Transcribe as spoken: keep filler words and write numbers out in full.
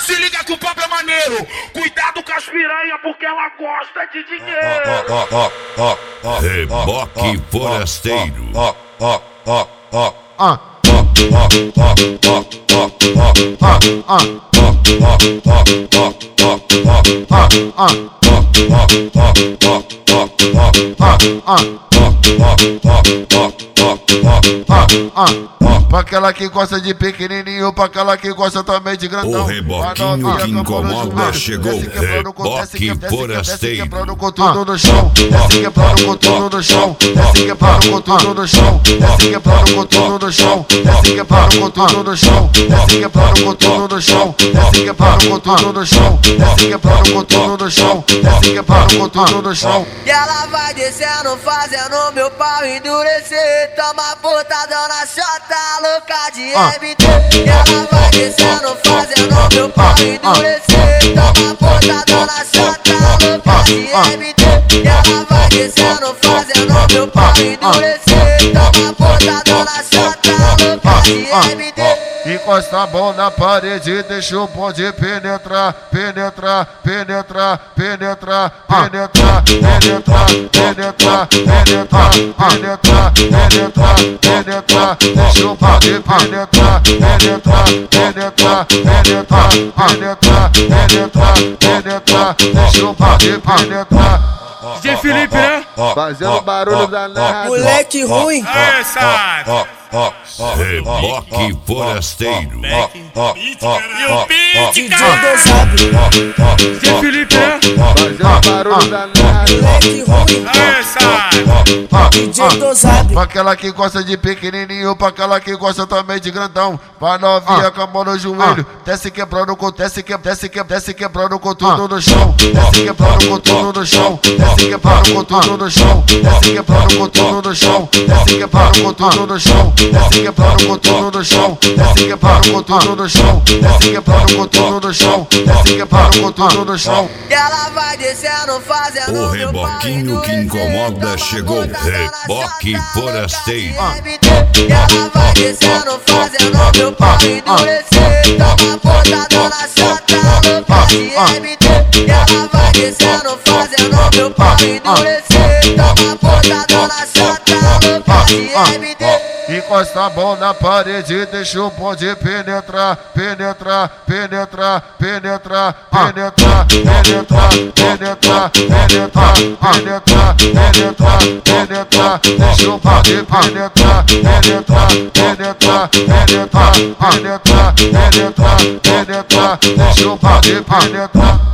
Se liga que o papo é maneiro. Cuidado com as piranha porque ela gosta de dinheiro. Reboque forasteiro. Ah. Pra aquela que gosta de pequenininho, pra aquela que gosta também de grandão. O reboquinho que incomoda chegou. Reboque forasteiro. Quebrando com tudo no chão, desce quebrando com tudo no chão, desce quebrando com tudo no chão, desce quebrando com tudo no chão, desce quebrando com tudo no chão, desce quebrando com tudo no chão, desce quebrando com tudo no chão, desce quebrando com tudo no chão, desce quebrando com tudo no chão. E ela vai descendo, fazendo meu pau endurecer. Toma putadão na chota, louca de M D. E ela vai descendo, fazendo meu pau endurecer. Toma putadão na chota, louca de M D. E ela vai descendo, fazendo meu pau endurecer. Toma putadão na chota, louca de M D. Encosta a mão na parede, deixa o bonde penetrar, penetrar, penetrar, penetrar, penetrar, penetrar, penetrar, penetrar, penetrar, penetrar, penetrar, deixa o bonde penetrar, penetrar, penetrar, penetrar, penetrar, penetrar, penetrar, deixa o bonde penetrar. D J Felipe, né? Fazendo barulho danado. Moleque ruim. É, sabe? Reboque forasteiro. E o beat, D J cara? Dozab. D J Felipe, né? Fazendo barulho danado. Moleque ruim. É, sabe? D J Dozab. Pra aquela que gosta de pequenininho, pra aquela que gosta também de grandão. Pra novinha com a mão no joelho, desce quebrando com, desce que, desce que, desce quebrando com tudo no chão, desce quebrando com tudo no chão, desce quebrando com tudo no chão, desce quebrando com tudo no chão, desce quebrando com tudo no chão, desce quebrando com tudo no chão, desce quebrando com tudo no chão, desce quebrando com tudo no chão, desce quebrando com tudo no chão. E ela vai descendo, fazendo O reboquinho que incomoda chegou. Reboque forasteiro. E ela vai descendo, fazendo meu pau endurecer. Toma potadão na chota, louca de M D. E ela vai descendo, fazendo meu pau endurecer. Toma potadão na chota, louca de M D. Encosta a mão na parede, deixa o bonde penetrar, penetrar, penetrar, penetrar, penetrar, penetrar, penetrar, penetrar, penetrar, penetrar, penetrar, deixa o bonde penetrar, penetrar, penetrar, penetrar, penetrar, penetrar, penetrar, deixa o bonde penetrar.